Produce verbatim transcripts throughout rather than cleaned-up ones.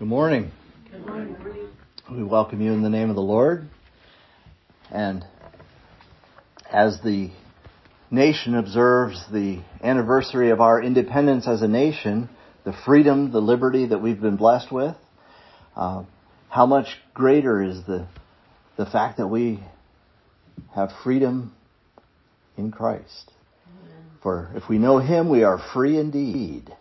Good morning. Good morning. We welcome you in the name of the Lord. And as the nation observes the anniversary of our independence as a nation, the freedom, the liberty that we've been blessed with, uh, how much greater is the the fact that we have freedom in Christ. Amen. For if we know Him, we are free indeed.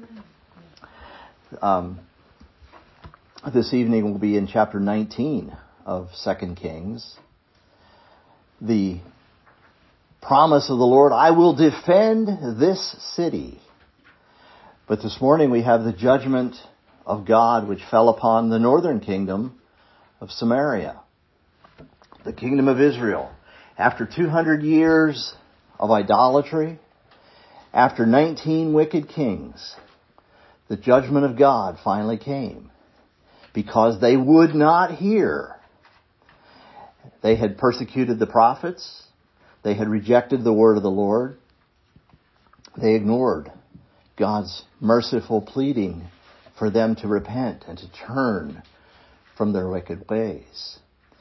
Um, this evening we'll be in chapter nineteen of Second Kings. The promise of the Lord, I will defend this city. But this morning we have the judgment of God which fell upon the northern kingdom of Samaria, the kingdom of Israel. After two hundred years of idolatry, after nineteen wicked kings, the judgment of God finally came because they would not hear. They had persecuted the prophets. They had rejected the word of the Lord. They ignored God's merciful pleading for them to repent and to turn from their wicked ways.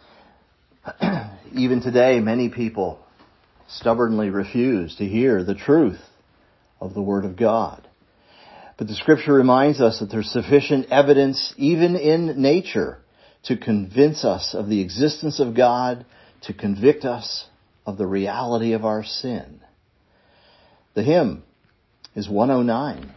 Even today, many people stubbornly refuse to hear the truth of the Word of God. But the Scripture reminds us that there's sufficient evidence, even in nature, to convince us of the existence of God, to convict us of the reality of our sin. The hymn is one oh nine.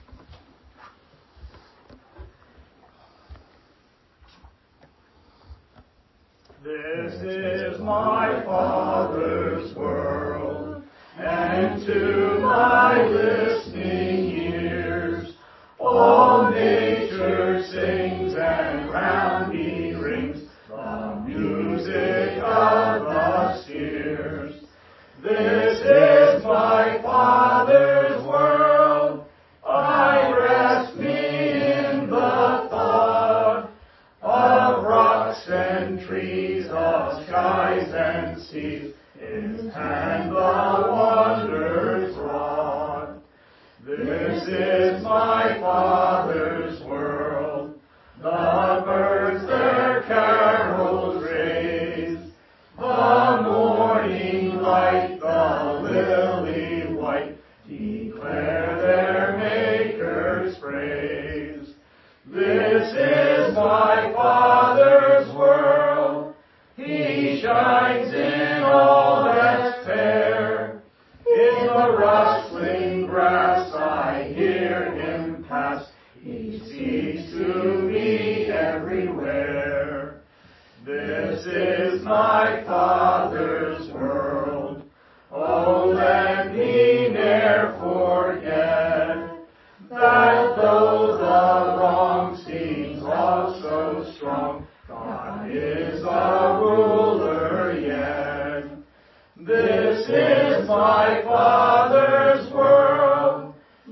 This is my Father's world, and to my listening ears, all nature sings and round me rings the music of the spheres. This is my Father's world, I rest me in the thought of rocks and trees, of skies and seas, His hand the wonders wrought. This is my Father's world, the birds their carols raise, the morning light, the lily white, declare their Maker's praise. This is my Father's world, He shines in all that's fair. In the rustling grass I hear Him pass, He speaks to me everywhere. This is my Father's world, oh let me ne'er forget, that though the wrong seems all so strong, God is a ruler yet. This is my Father's world, the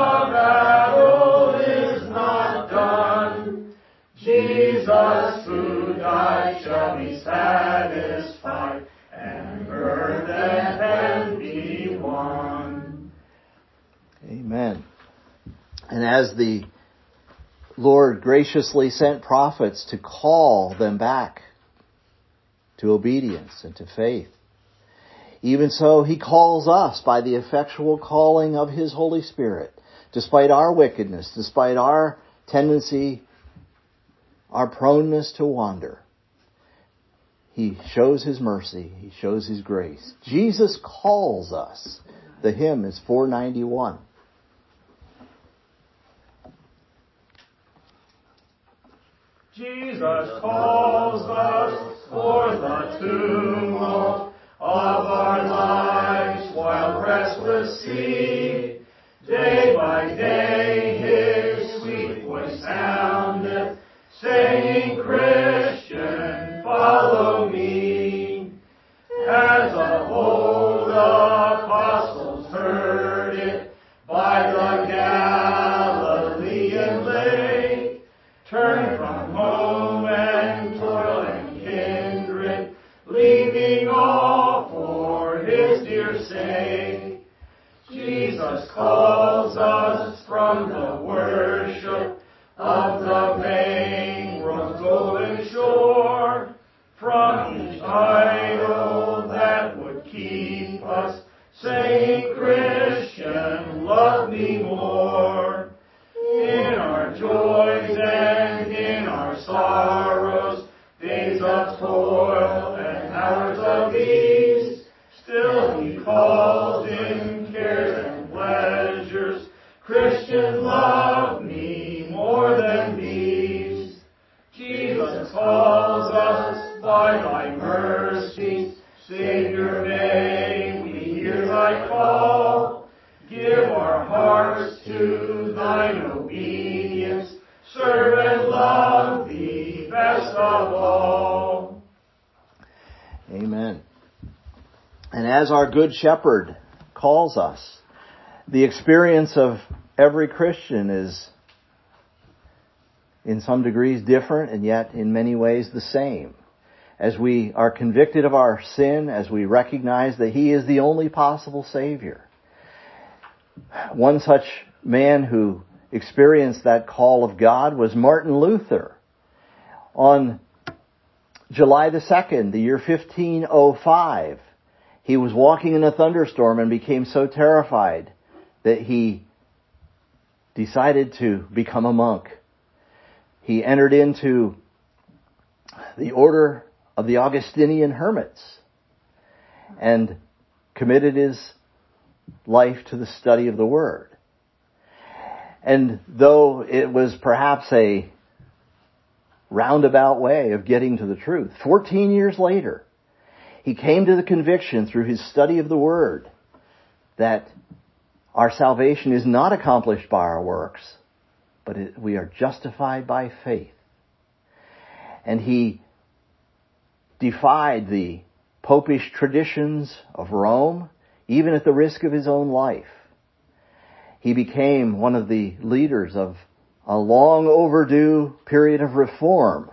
battle is not done. Jesus who died shall be satisfied, and earth and heaven be one. Amen. And as the Lord graciously sent prophets to call them back to obedience and to faith, even so He calls us by the effectual calling of His Holy Spirit, despite our wickedness, despite our tendency, our proneness to wander. He shows His mercy. He shows His grace. Jesus calls us. The hymn is four ninety-one. Jesus calls us for the tumult of our lives, while restless sea, day by day His sweet voice soundeth, saying, Christian, follow me. As of old the apostles heard it by the Galilean lake, turn from home and toil and kindred, leaving all for His dear sake. Jesus calls us from each idol that would keep us saying, Christian, love me more. In our joys and in our sorrows, days of toil and hours of ease, still he calls in cares and pleasures, Christian, love me more than these. Jesus calls us by thy mercies, Savior, may we hear thy call. Give our hearts to thine obedience, serve and love thee best of all. Amen. And as our Good Shepherd calls us, the experience of every Christian is in some degrees different and yet in many ways the same. As we are convicted of our sin, as we recognize that He is the only possible Savior. One such man who experienced that call of God was Martin Luther. On July the second, the year fifteen oh five, he was walking in a thunderstorm and became so terrified that he decided to become a monk. He entered into the order of the Augustinian hermits and committed his life to the study of the Word. And though it was perhaps a roundabout way of getting to the truth, fourteen years later, he came to the conviction through his study of the Word that our salvation is not accomplished by our works, but it, we are justified by faith. And he defied the popish traditions of Rome, even at the risk of his own life. He became one of the leaders of a long overdue period of reform,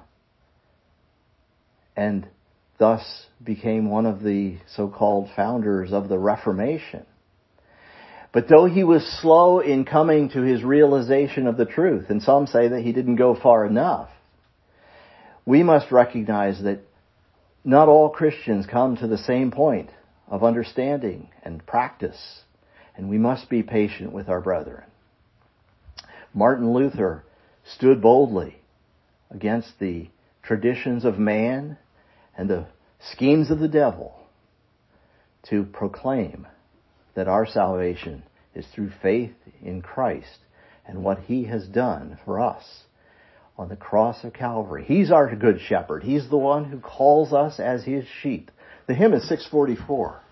and thus became one of the so-called founders of the Reformation. But though he was slow in coming to his realization of the truth, and some say that he didn't go far enough, we must recognize that not all Christians come to the same point of understanding and practice, and we must be patient with our brethren. Martin Luther stood boldly against the traditions of man and the schemes of the devil to proclaim that our salvation is through faith in Christ and what He has done for us on the cross of Calvary. He's our good shepherd. He's the one who calls us as His sheep. The hymn is six forty-four.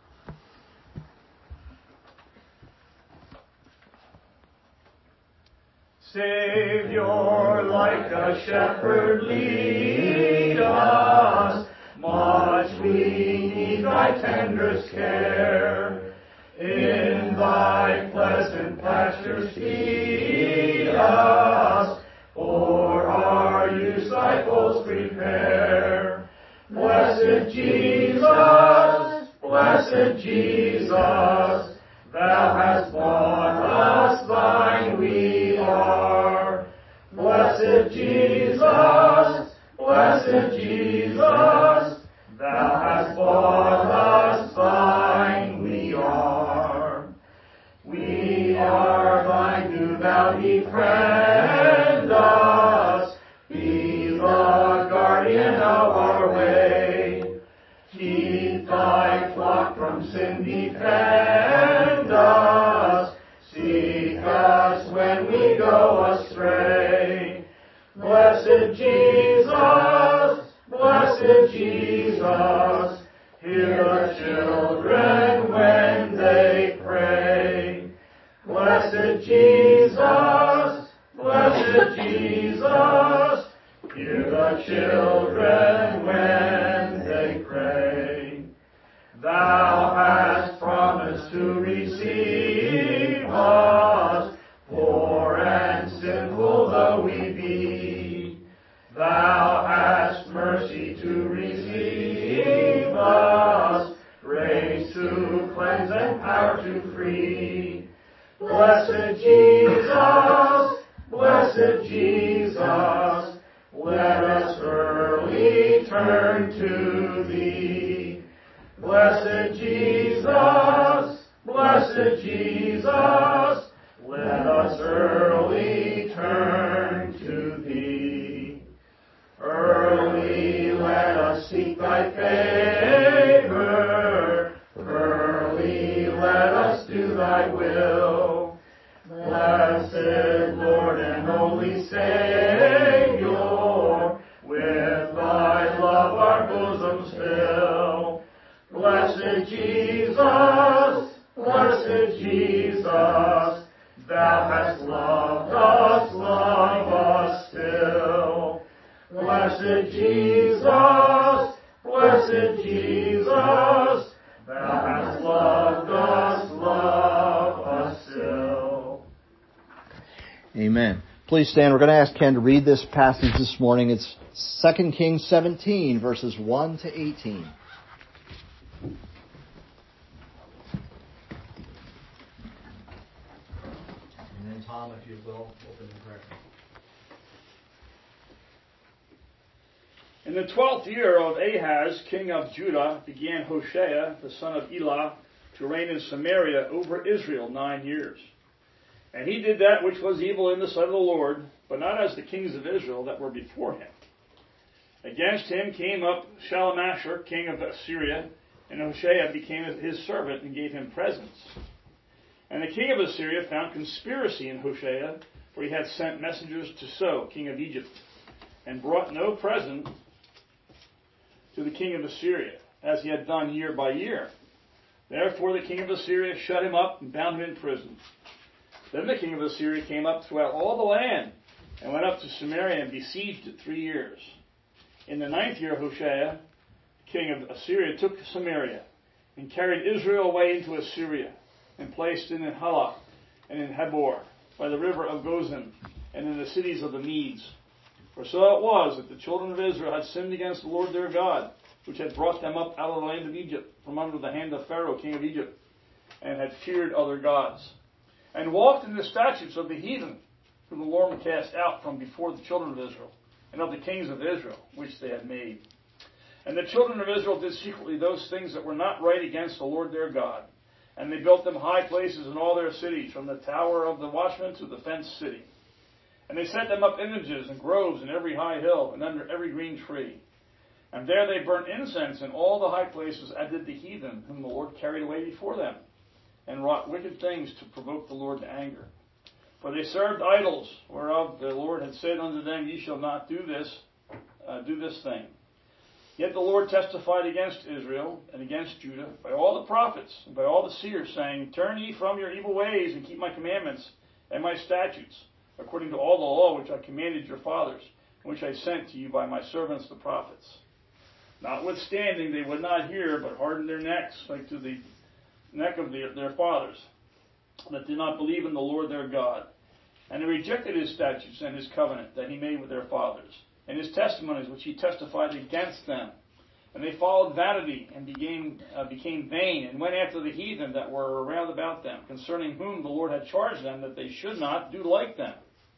Savior, like a shepherd, lead us. Much we need thy tenderest care. In thy pleasant pastures feed us, for our use thy folds prepare. Blessed Jesus, blessed Jesus, thou hast bought us, thine we are. Blessed Jesus, blessed Jesus, thou hast bought us, thine we are. We are thine, do thou befriend us, be the guardian of our way. Keep thy flock from sin, defend us, seek us when we go astray. Blessed Jesus, blessed Jesus, hear the children when they pray. Blessed Jesus, blessed Jesus, hear the children when they pray. Thou hast promised to receive us, poor and sinful though we be. Thou hast mercy to receive us, grace to cleanse and power to free. Blessed Jesus, blessed Jesus, let us early turn to thee. Blessed Jesus, blessed Jesus, let us early turn to thee. Early let us seek thy favor, early let us do thy will. Blessed Lord and holy Savior, with thy love our bosoms fill. Blessed Jesus, blessed Jesus, thou hast loved us, love us still. Blessed Jesus, blessed Jesus, thou hast loved us, love us still. Amen. Please stand. We're going to ask Ken to read this passage this morning. It's Second Kings seventeen, verses one to eighteen. And then Tom, if you will, open the prayer. In the twelfth year of Ahaz, king of Judah, began Hoshea, the son of Elah, to reign in Samaria over Israel nine years. And he did that which was evil in the sight of the Lord, but not as the kings of Israel that were before him. Against him came up Shalmaneser, king of Assyria, and Hoshea became his servant and gave him presents. And the king of Assyria found conspiracy in Hoshea, for he had sent messengers to So, king of Egypt, and brought no present to the king of Assyria, as he had done year by year. Therefore the king of Assyria shut him up and bound him in prison. Then the king of Assyria came up throughout all the land, and went up to Samaria and besieged it three years. In the ninth year of Hoshea, king of Assyria took Samaria, and carried Israel away into Assyria, and placed it in Halah, and in Habor, by the river of Gozan, and in the cities of the Medes. For so it was that the children of Israel had sinned against the Lord their God, which had brought them up out of the land of Egypt, from under the hand of Pharaoh, king of Egypt, and had feared other gods, and walked in the statutes of the heathen, whom the Lord had cast out from before the children of Israel, and of the kings of Israel, which they had made. And the children of Israel did secretly those things that were not right against the Lord their God. And they built them high places in all their cities, from the tower of the watchman to the fenced city. And they set them up images and groves in every high hill, and under every green tree. And there they burnt incense in all the high places, as did the heathen, whom the Lord carried away before them, and wrought wicked things to provoke the Lord to anger. For they served idols, whereof the Lord had said unto them, Ye shall not do this, uh, do this thing. Yet the Lord testified against Israel and against Judah by all the prophets and by all the seers, saying, Turn ye from your evil ways, and keep my commandments and my statutes, according to all the law which I commanded your fathers, and which I sent to you by my servants the prophets. Notwithstanding, they would not hear, but hardened their necks, like to the neck of their, their fathers, that did not believe in the Lord their God. And they rejected his statutes and his covenant that he made with their fathers, and his testimonies which he testified against them. And they followed vanity, and became, uh, became vain, and went after the heathen that were around about them, concerning whom the Lord had charged them that they should not do like them.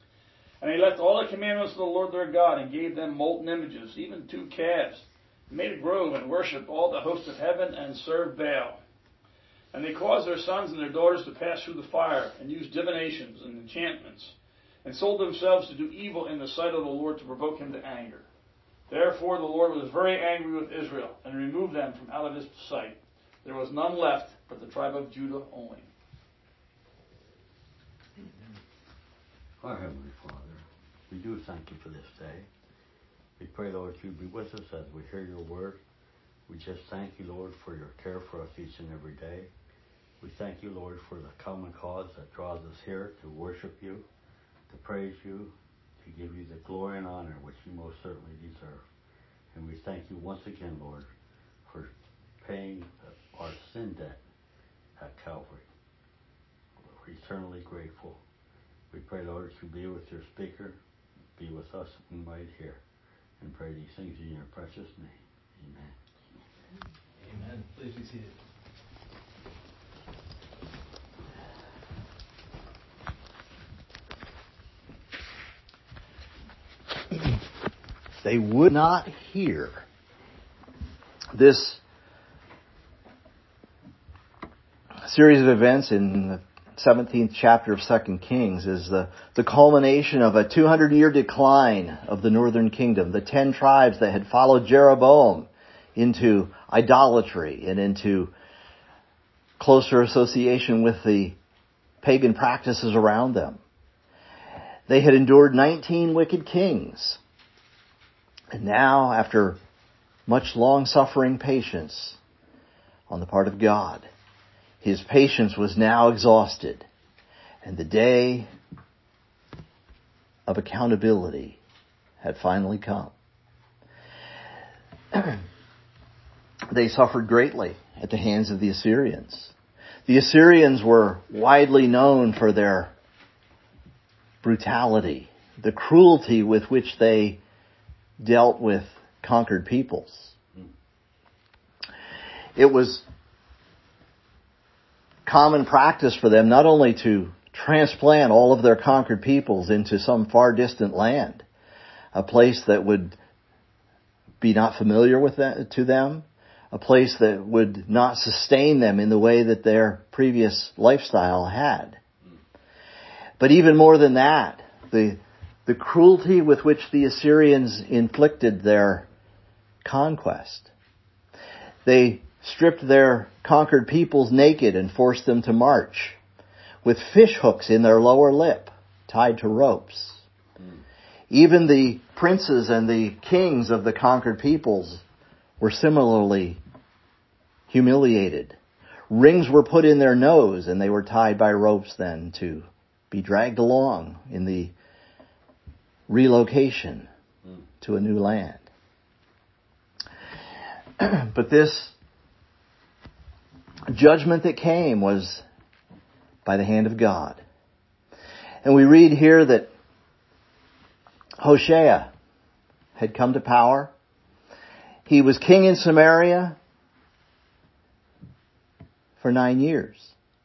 And they left all the commandments of the Lord their God, and gave them molten images, even two calves, and made a grove, and worshipped all the hosts of heaven, and served Baal. And they caused their sons and their daughters to pass through the fire, and used divinations and enchantments, and sold themselves to do evil in the sight of the Lord, to provoke him to anger. Therefore the Lord was very angry with Israel, and removed them from out of his sight. There was none left but the tribe of Judah only. Our Heavenly Father, we do thank you for this day. We pray, Lord, you be with us as we hear your word. We just thank you, Lord, for your care for us each and every day. We thank you, Lord, for the common cause that draws us here to worship you, to praise you, to give you the glory and honor which you most certainly deserve. And we thank you once again, Lord, for paying our sin debt at Calvary. We're eternally grateful. We pray, Lord, that you be with your speaker, be with us who might hear, and pray these things in your precious name. Amen. Amen. Please be seated. They would not hear, This series of events in the seventeenth chapter of Second Kings is the, the culmination of a two hundred year decline of the northern kingdom. The ten tribes that had followed Jeroboam into idolatry and into closer association with the pagan practices around them. They had endured nineteen wicked kings. And now, after much long-suffering patience on the part of God, His patience was now exhausted, and the day of accountability had finally come. They suffered greatly at the hands of the Assyrians. The Assyrians were widely known for their brutality, the cruelty with which they dealt with conquered peoples. It was common practice for them not only to transplant all of their conquered peoples into some far distant land, a place that would be not familiar with that, to them, a place that would not sustain them in the way that their previous lifestyle had. But even more than that, the the cruelty with which the Assyrians inflicted their conquest. They stripped their conquered peoples naked and forced them to march with fish hooks in their lower lip, tied to ropes. Mm. Even the princes and the kings of the conquered peoples were similarly humiliated. Rings were put in their nose, and they were tied by ropes then to be dragged along in the relocation mm. to a new land. But this judgment that came was by the hand of God. And we read here that Hoshea had come to power. He was king in Samaria for nine years.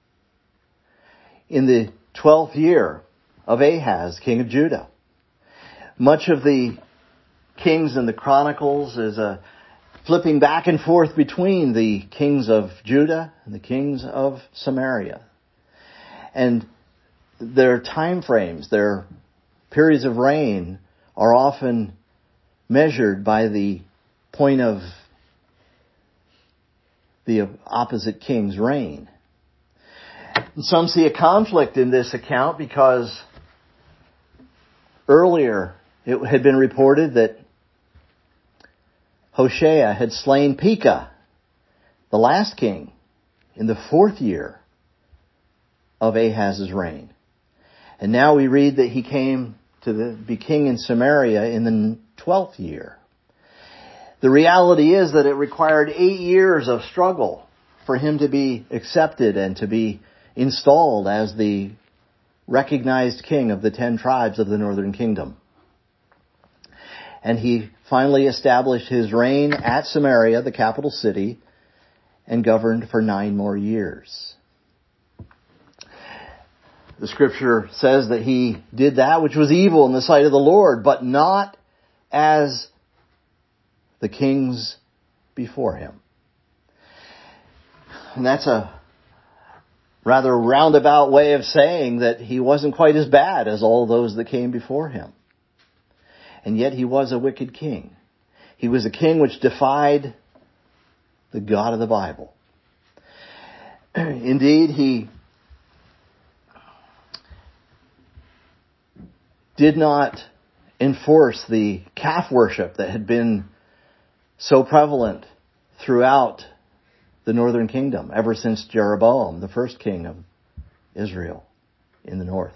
In the twelfth year of Ahaz, king of Judah. Much of the Kings in the Chronicles is a flipping back and forth between the kings of Judah and the kings of Samaria. And their time frames, their periods of reign are often measured by the point of the opposite king's reign. And some see a conflict in this account because earlier it had been reported that Hoshea had slain Pekah, the last king, in the fourth year of Ahaz's reign. And now we read that he came to the, be king in Samaria in the twelfth year. The reality is that it required eight years of struggle for him to be accepted and to be installed as the recognized king of the ten tribes of the northern kingdom. And he finally established his reign at Samaria, the capital city, and governed for nine more years. The scripture says that he did that which was evil in the sight of the Lord, but not as the kings before him. And that's a rather roundabout way of saying that he wasn't quite as bad as all those that came before him. And yet he was a wicked king. He was a king which defied the God of the Bible. Indeed, he did not enforce the calf worship that had been so prevalent throughout the northern kingdom ever since Jeroboam, the first king of Israel in the north.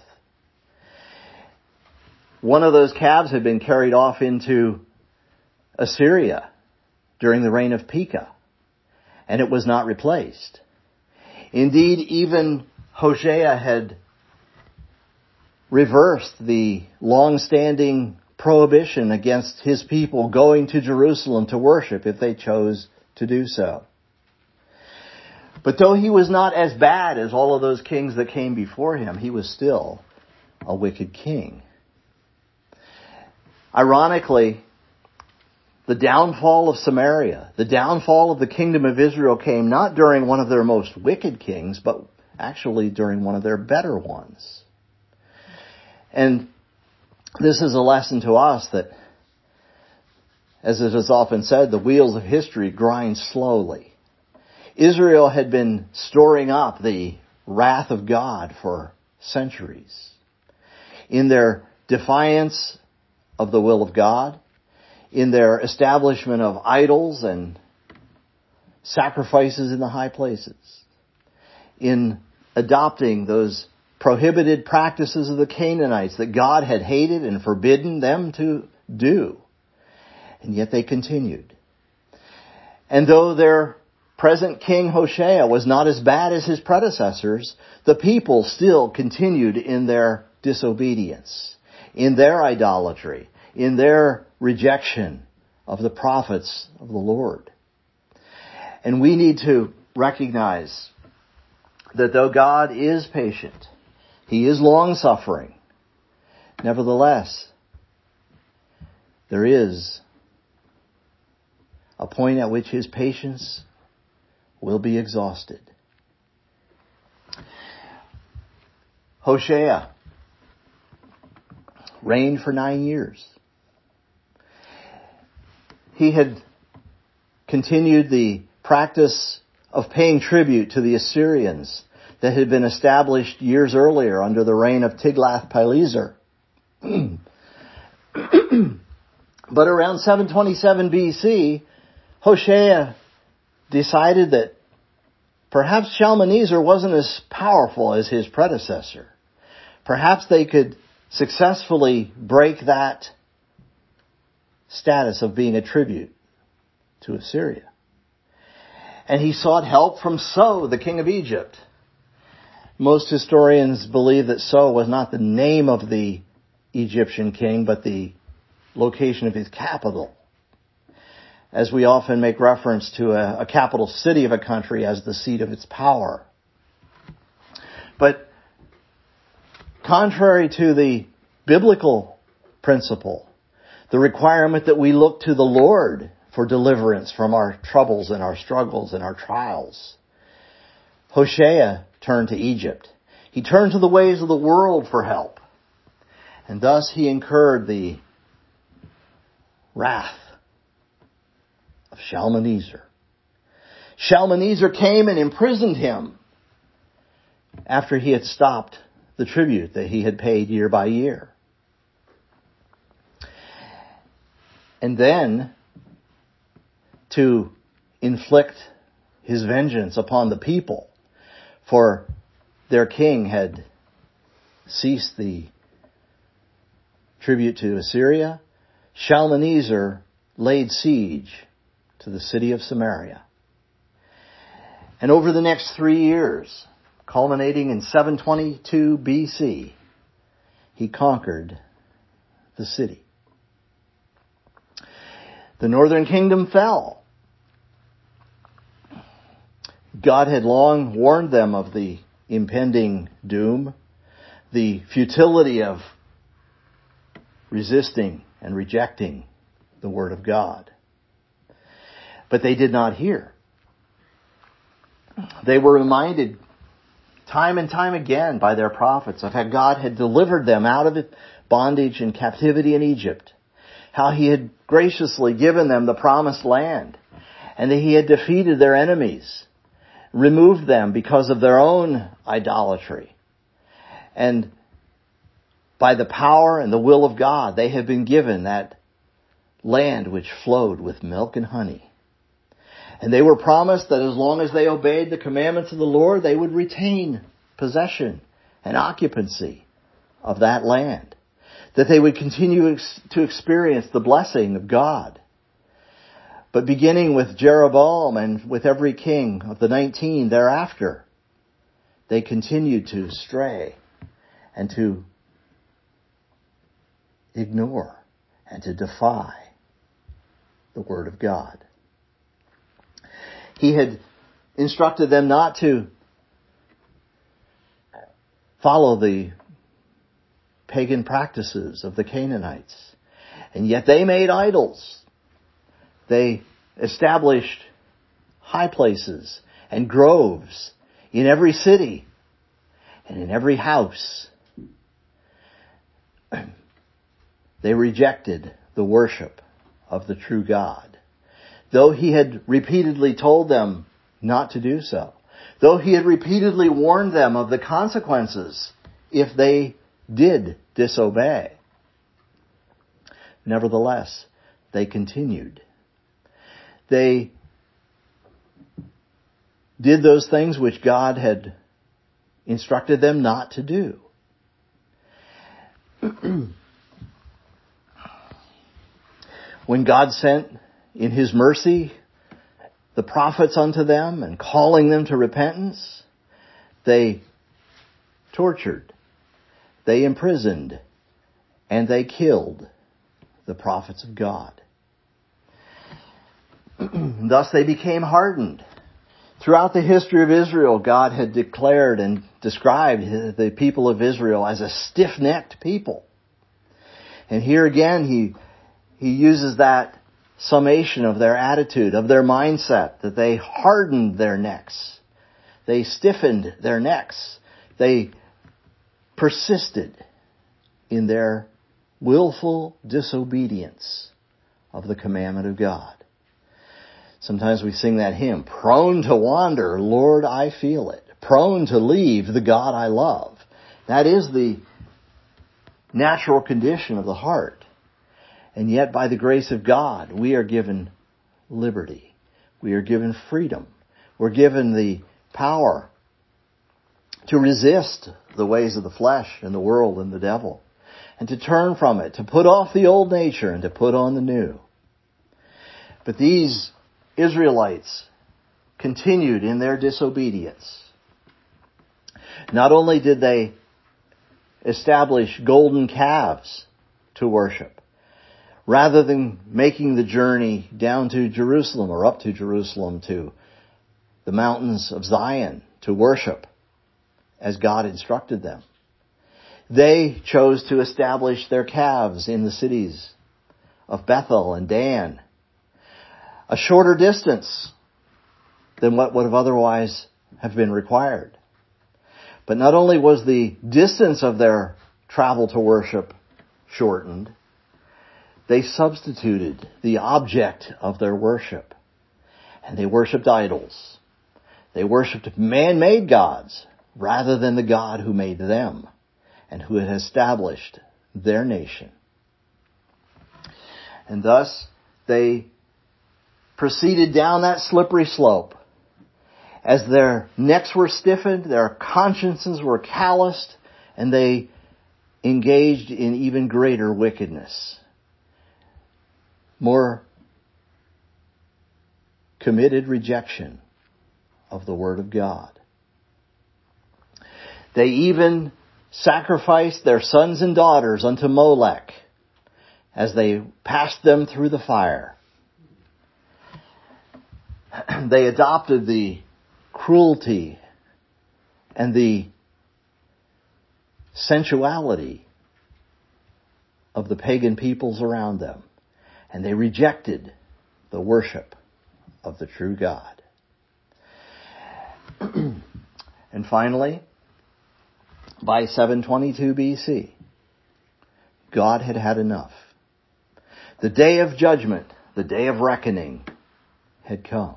One of those calves had been carried off into Assyria during the reign of Pekah, and it was not replaced. Indeed, even Hoshea had reversed the long-standing prohibition against his people going to Jerusalem to worship if they chose to do so. But though he was not as bad as all of those kings that came before him, he was still a wicked king. Ironically, the downfall of Samaria, the downfall of the kingdom of Israel came not during one of their most wicked kings, but actually during one of their better ones. And this is a lesson to us that, as it is often said, the wheels of history grind slowly. Israel had been storing up the wrath of God for centuries. In their defiance of the will of God, in their establishment of idols and sacrifices in the high places, in adopting those prohibited practices of the Canaanites that God had hated and forbidden them to do. And yet they continued. And though their present king Hoshea was not as bad as his predecessors, the people still continued in their disobedience, in their idolatry, in their rejection of the prophets of the Lord. And we need to recognize that though God is patient, He is long-suffering, nevertheless, there is a point at which His patience will be exhausted. Hoshea reigned for nine years. He had continued the practice of paying tribute to the Assyrians that had been established years earlier under the reign of Tiglath-Pileser. But around seven twenty-seven B C, Hoshea decided that perhaps Shalmaneser wasn't as powerful as his predecessor. Perhaps they could successfully break that status of being a tribute to Assyria. And he sought help from So, the king of Egypt. Most historians believe that So was not the name of the Egyptian king, but the location of his capital, as we often make reference to a, a capital city of a country as the seat of its power. But contrary to the biblical principle, the requirement that we look to the Lord for deliverance from our troubles and our struggles and our trials, Hoshea turned to Egypt. He turned to the ways of the world for help. And thus he incurred the wrath of Shalmaneser. Shalmaneser came and imprisoned him after he had stopped the tribute that he had paid year by year. And then, to inflict his vengeance upon the people, for their king had ceased the tribute to Assyria, Shalmaneser laid siege to the city of Samaria. And over the next three years, culminating in seven twenty-two B C, he conquered the city. The northern kingdom fell. God had long warned them of the impending doom, the futility of resisting and rejecting the word of God. But they did not hear. They were reminded time and time again by their prophets of how God had delivered them out of bondage and captivity in Egypt, how He had graciously given them the promised land, and that He had defeated their enemies, removed them because of their own idolatry. And by the power and the will of God, they had been given that land which flowed with milk and honey. And they were promised that as long as they obeyed the commandments of the Lord, they would retain possession and occupancy of that land, that they would continue ex- to experience the blessing of God. But beginning with Jeroboam and with every king of the nineteen thereafter, they continued to stray and to ignore and to defy the word of God. He had instructed them not to follow the pagan practices of the Canaanites. And yet they made idols They established high places and groves in every city and in every house. They rejected the worship of the true God, though he had repeatedly told them not to do so, though he had repeatedly warned them of the consequences if they did disobey. Nevertheless, they continued. They did those things which God had instructed them not to do. When God sent in his mercy the prophets unto them and calling them to repentance, they tortured, they imprisoned, and they killed the prophets of God. Thus they became hardened. Throughout the history of Israel, God had declared and described the people of Israel as a stiff-necked people. And here again, he, he uses that summation of their attitude, of their mindset, that they hardened their necks. They stiffened their necks. They persisted in their willful disobedience of the commandment of God. Sometimes we sing that hymn, prone to wander, Lord, I feel it. Prone to leave the God I love. That is the natural condition of the heart. And yet by the grace of God, we are given liberty. We are given freedom. We're given the power to resist the ways of the flesh and the world and the devil, and to turn from it, to put off the old nature and to put on the new. But these Israelites continued in their disobedience. Not only did they establish golden calves to worship, rather than making the journey down to Jerusalem or up to Jerusalem to the mountains of Zion to worship as God instructed them, they chose to establish their calves in the cities of Bethel and Dan, a shorter distance than what would have otherwise have been required. But not only was the distance of their travel to worship shortened, they substituted the object of their worship. And they worshipped idols. They worshipped man-made gods rather than the God who made them and who had established their nation. And thus they proceeded down that slippery slope. As their necks were stiffened, their consciences were calloused, and they engaged in even greater wickedness. More committed rejection of the Word of God. They even sacrificed their sons and daughters unto Molech as they passed them through the fire. They adopted the cruelty and the sensuality of the pagan peoples around them. And they rejected the worship of the true God. And finally, by seven twenty-two B C, God had had enough. The day of judgment, the day of reckoning, had come.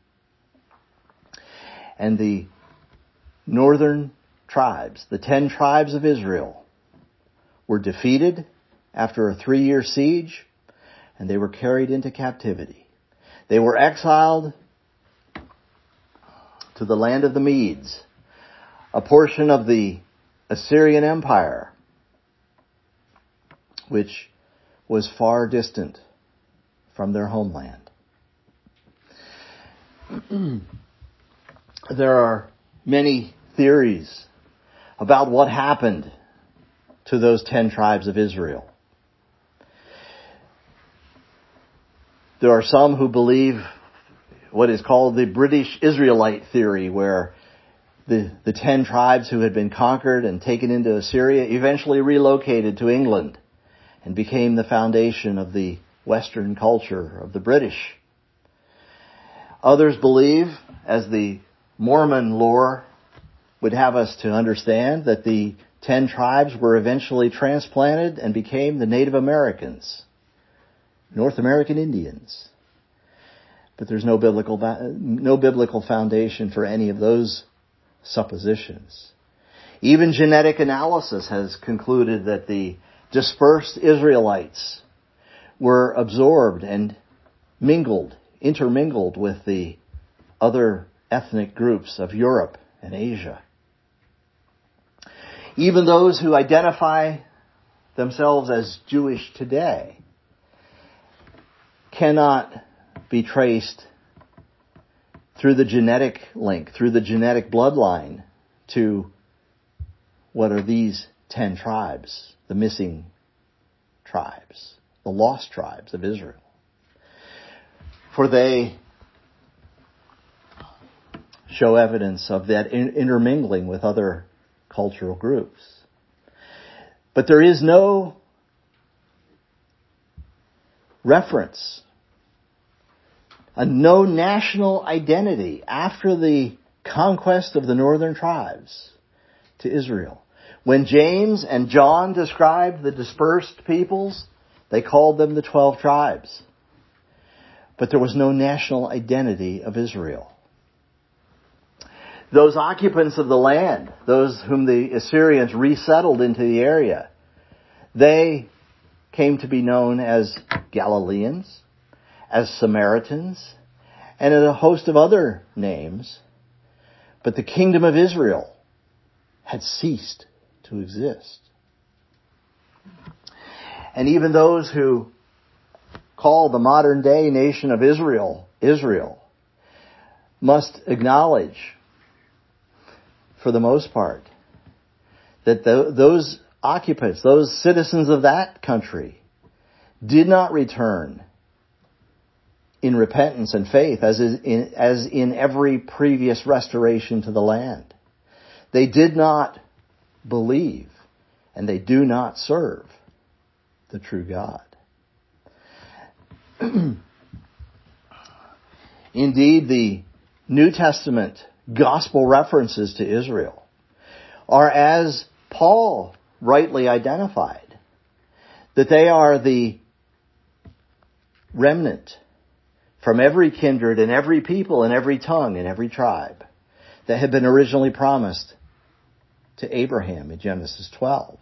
And the northern tribes, the ten tribes of Israel, were defeated after a three-year siege, and they were carried into captivity. They were exiled to the land of the Medes, a portion of the Assyrian Empire, which was far distant from their homeland. There are many theories about what happened to those ten tribes of Israel. There are some who believe what is called the British Israelite theory, where the, the ten tribes who had been conquered and taken into Assyria eventually relocated to England and became the foundation of the Western culture of the British. Others believe, as the Mormon lore would have us to understand, that the ten tribes were eventually transplanted and became the Native Americans, North American Indians. But there's no biblical no biblical foundation for any of those suppositions. Even genetic analysis has concluded that the dispersed Israelites were absorbed and mingled, intermingled with the other ethnic groups of Europe and Asia. Even those who identify themselves as Jewish today cannot be traced through the genetic link, through the genetic bloodline to what are these ten tribes, the missing tribes, the lost tribes of Israel. For they show evidence of that intermingling with other cultural groups. But there is no reference, a no national identity after the conquest of the northern tribes to Israel. When James and John described the dispersed peoples, they called them the twelve tribes. But there was no national identity of Israel. Those occupants of the land, those whom the Assyrians resettled into the area, they came to be known as Galileans, as Samaritans, and a host of other names. But the kingdom of Israel had ceased to exist. And even those who call the modern day nation of Israel, Israel, must acknowledge, for the most part, that the, those occupants, those citizens of that country, did not return in repentance and faith as in, as in every previous restoration to the land. They did not believe, and they do not serve the true God. Indeed, the New Testament gospel references to Israel are, as Paul rightly identified, that they are the remnant from every kindred and every people and every tongue and every tribe that had been originally promised to Abraham in Genesis twelve.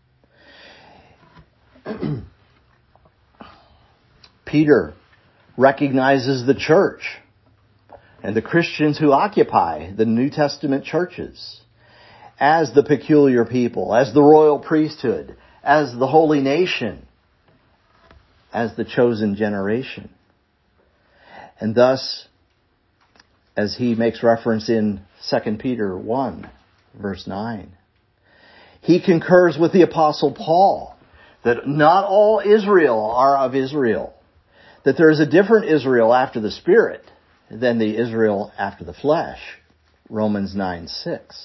Peter recognizes the church and the Christians who occupy the New Testament churches as the peculiar people, as the royal priesthood, as the holy nation, as the chosen generation. And thus, as he makes reference in Second Peter one, verse nine, he concurs with the Apostle Paul that not all Israel are of Israel, that there is a different Israel after the Spirit than the Israel after the flesh, Romans nine six.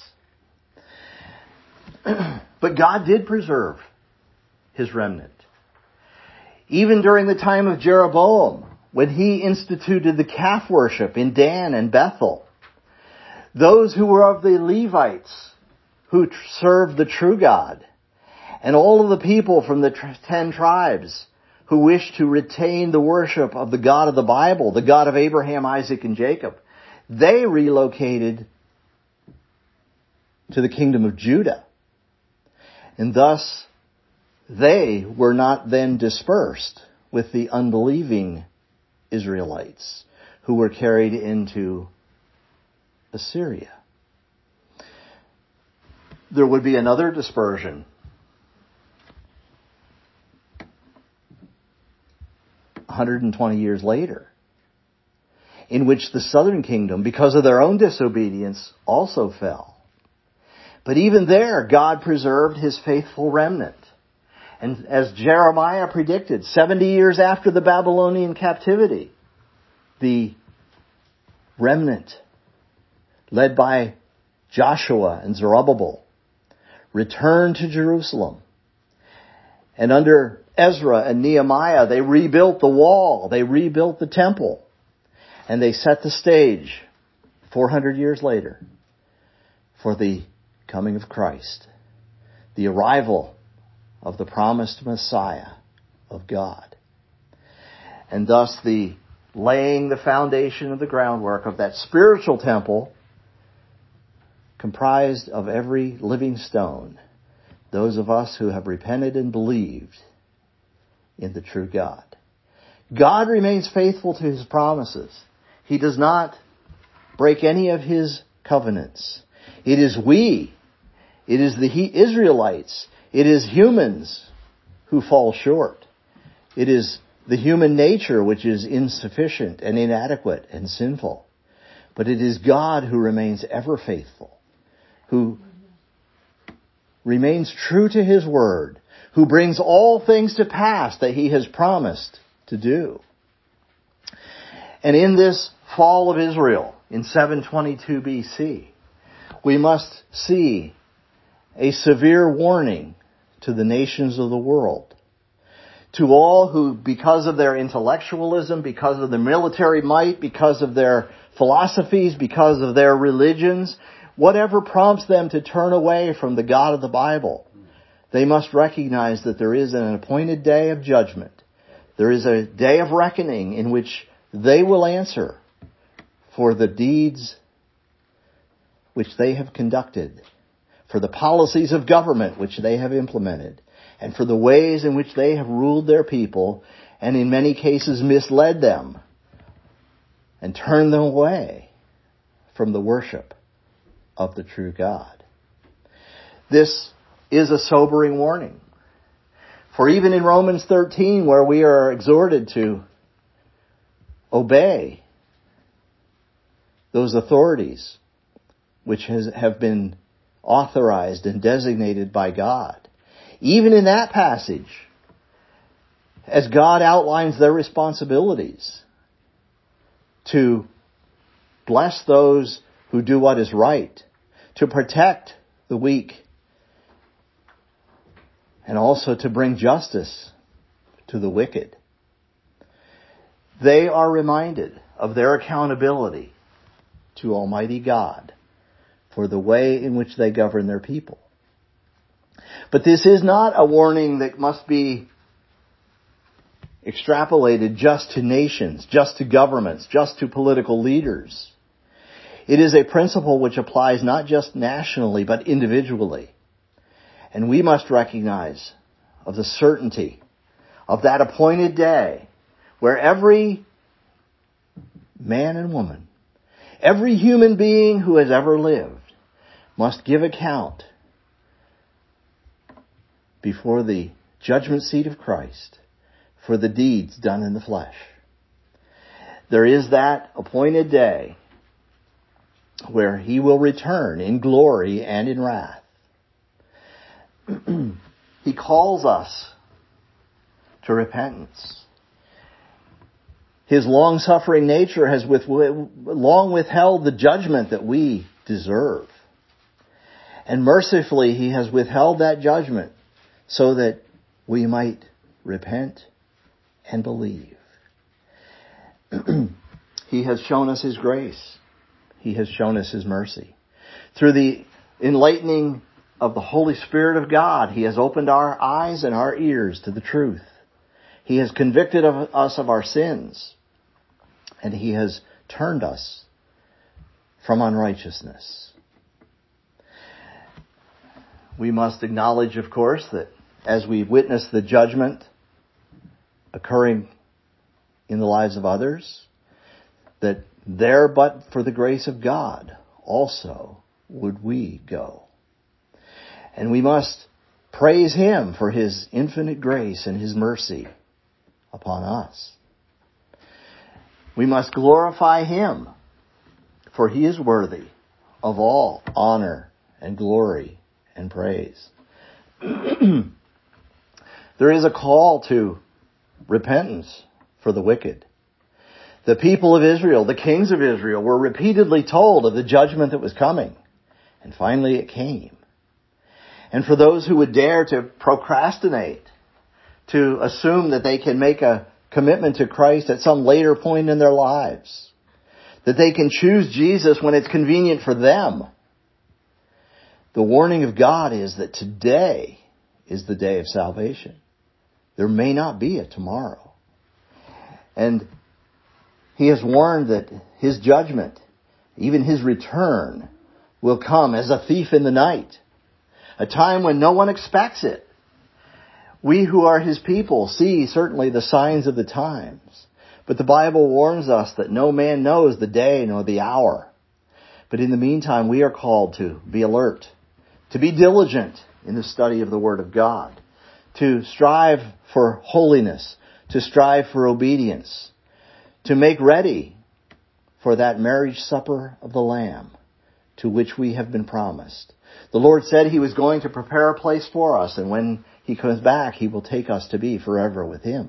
But God did preserve His remnant. Even during the time of Jeroboam, when he instituted the calf worship in Dan and Bethel, those who were of the Levites who served the true God, and all of the people from the ten tribes who wished to retain the worship of the God of the Bible, the God of Abraham, Isaac, and Jacob, they relocated to the kingdom of Judah. And thus, they were not then dispersed with the unbelieving Israelites who were carried into Assyria. There would be another dispersion one hundred twenty years later, in which the southern kingdom, because of their own disobedience, also fell. But even there, God preserved His faithful remnant. And as Jeremiah predicted, seventy years after the Babylonian captivity, the remnant, led by Joshua and Zerubbabel, returned to Jerusalem. And under Ezra and Nehemiah, they rebuilt the wall, they rebuilt the temple, and they set the stage four hundred years later for the coming of Christ, the arrival of the promised Messiah of God. And thus the laying the foundation of the groundwork of that spiritual temple comprised of every living stone, those of us who have repented and believed in the true God. God remains faithful to His promises. He does not break any of His covenants. It is we, it is the Israelites, it is humans who fall short. It is the human nature which is insufficient and inadequate and sinful. But it is God who remains ever faithful, who remains true to His word, who brings all things to pass that He has promised to do. And in this fall of Israel in seven twenty-two B C, we must see a severe warning to the nations of the world, to all who, because of their intellectualism, because of their military might, because of their philosophies, because of their religions, whatever prompts them to turn away from the God of the Bible, they must recognize that there is an appointed day of judgment. There is a day of reckoning in which they will answer for the deeds which they have conducted, for the policies of government which they have implemented, and for the ways in which they have ruled their people, and in many cases misled them and turned them away from the worship of the true God. This is a sobering warning. For even in Romans thirteen, where we are exhorted to obey those authorities which has, have been authorized and designated by God, even in that passage, as God outlines their responsibilities to bless those who do what is right, to protect the weak, and also to bring justice to the wicked, they are reminded of their accountability to Almighty God for the way in which they govern their people. But this is not a warning that must be extrapolated just to nations, just to governments, just to political leaders. It is a principle which applies not just nationally, but individually. And we must recognize of the certainty of that appointed day where every man and woman, every human being who has ever lived must give account before the judgment seat of Christ for the deeds done in the flesh. There is that appointed day where He will return in glory and in wrath. He calls us to repentance. His long-suffering nature has with, long withheld the judgment that we deserve. And mercifully He has withheld that judgment so that we might repent and believe. He has shown us His grace. He has shown us His mercy. Through the enlightening of the Holy Spirit of God, He has opened our eyes and our ears to the truth. He has convicted of us of our sins, and He has turned us from unrighteousness. We must acknowledge, of course, that as we witness the judgment occurring in the lives of others, that there but for the grace of God also would we go. And we must praise Him for His infinite grace and His mercy upon us. We must glorify Him, for He is worthy of all honor and glory and praise. There is a call to repentance for the wicked. The people of Israel, the kings of Israel, were repeatedly told of the judgment that was coming. And finally it came. And for those who would dare to procrastinate, to assume that they can make a commitment to Christ at some later point in their lives. That they can choose Jesus when it's convenient for them. The warning of God is that today is the day of salvation. There may not be a tomorrow. And He has warned that His judgment, even His return, will come as a thief in the night. A time when no one expects it. We who are His people see certainly the signs of the times. But the Bible warns us that no man knows the day nor the hour. But in the meantime, we are called to be alert, to be diligent in the study of the Word of God, to strive for holiness, to strive for obedience, to make ready for that marriage supper of the Lamb to which we have been promised. The Lord said He was going to prepare a place for us, and when He comes back, He will take us to be forever with Him.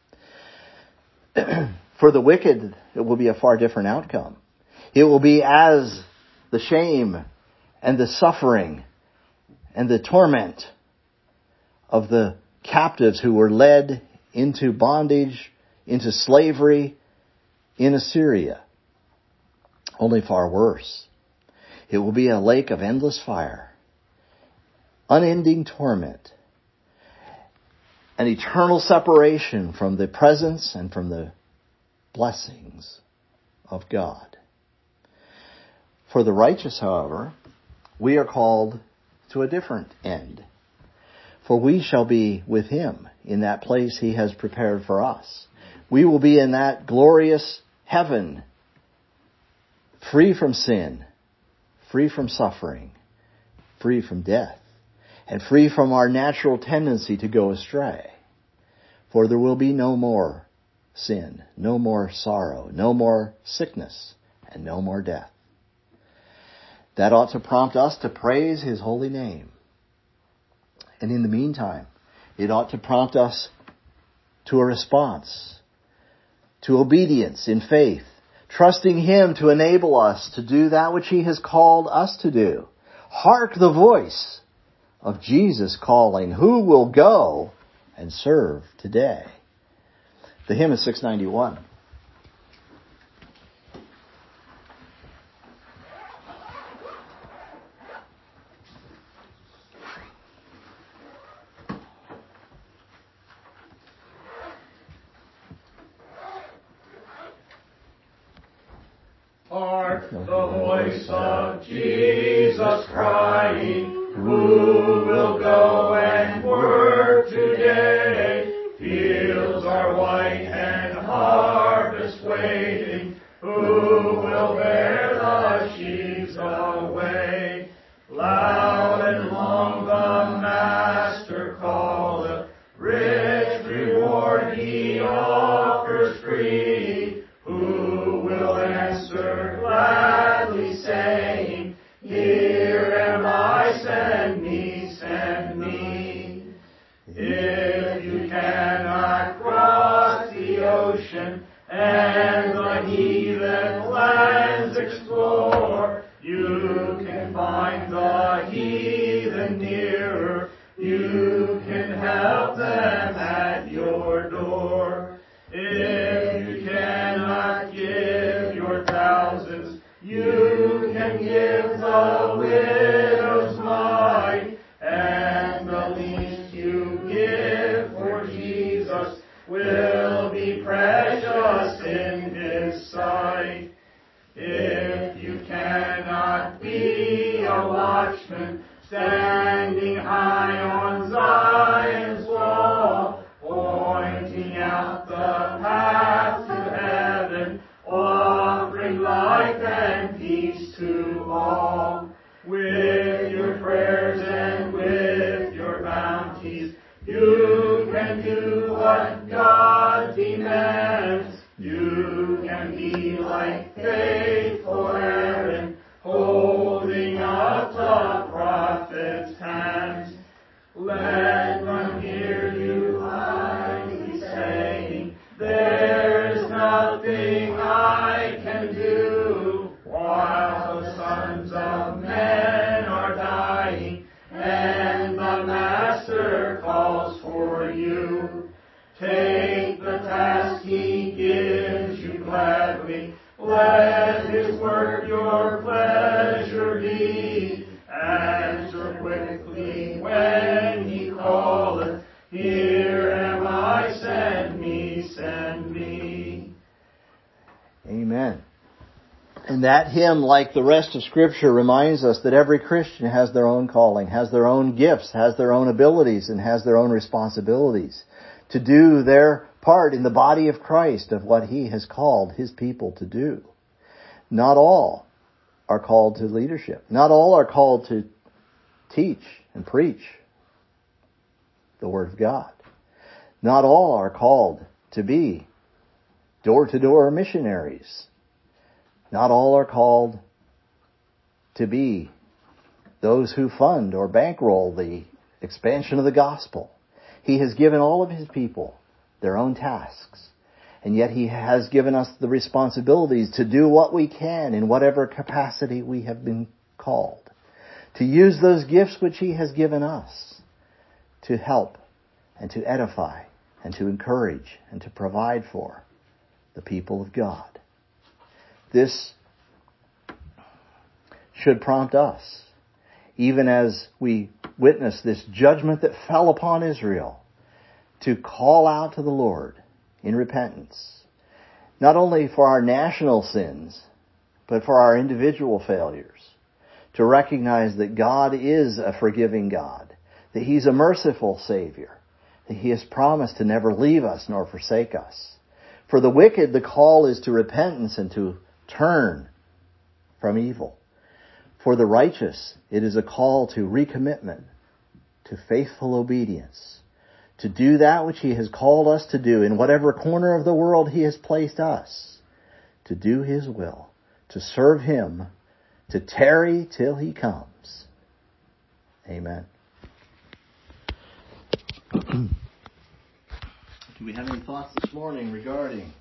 For the wicked, it will be a far different outcome. It will be as the shame and the suffering and the torment of the captives who were led into bondage, into slavery in Assyria. Only far worse. It will be a lake of endless fire, unending torment, an eternal separation from the presence and from the blessings of God. For the righteous, however, we are called to a different end. For we shall be with Him in that place He has prepared for us. We will be in that glorious heaven, free from sin, free from suffering, free from death, and free from our natural tendency to go astray. For there will be no more sin, no more sorrow, no more sickness, and no more death. That ought to prompt us to praise His holy name. And in the meantime, it ought to prompt us to a response, to obedience in faith, trusting Him to enable us to do that which He has called us to do. Hark the voice of Jesus calling, who will go and serve today? The hymn is six ninety-one. Hark the voice of Jesus crying, who will go and work today? Fields are white and harvest waiting. Who will bear the sheaves away? Loud and long the Master calleth, rich reward He offers free. Who will answer gladly, saying, Here am I, send me, send me. If you cannot cross the ocean and the heathen lands explore, you can find the heathen nearer. You can help them at your door. If you cannot give your thousands, you can give the widow's mite, and the least you give for Jesus will be precious in His sight. If you cannot be a watchman standing high on Zion's wall, pointing out the path to heaven, offering life and peace to all, with your prayers and with your bounties, you can do what God demands. You can be like faithful Aaron, holding up the prophet's hands. Let them hear you loudly saying, there Let his work your pleasure be. Answer quickly when he calleth. Here am I, send me, send me. Amen. And that hymn, like the rest of Scripture, reminds us that every Christian has their own calling, has their own gifts, has their own abilities, and has their own responsibilities to do their part in the body of Christ of what He has called His people to do. Not all are called to leadership. Not all are called to teach and preach the Word of God. Not all are called to be door-to-door missionaries. Not all are called to be those who fund or bankroll the expansion of the gospel. He has given all of His people their own tasks. And yet He has given us the responsibilities to do what we can in whatever capacity we have been called. To use those gifts which He has given us to help and to edify and to encourage and to provide for the people of God. This should prompt us, even as we witness this judgment that fell upon Israel, to call out to the Lord in repentance, not only for our national sins, but for our individual failures, to recognize that God is a forgiving God, that He's a merciful Savior, that He has promised to never leave us nor forsake us. For the wicked, the call is to repentance and to turn from evil. For the righteous, it is a call to recommitment, to faithful obedience, to do that which He has called us to do in whatever corner of the world He has placed us, to do His will, to serve Him, to tarry till He comes. Amen. Do we have any thoughts this morning regarding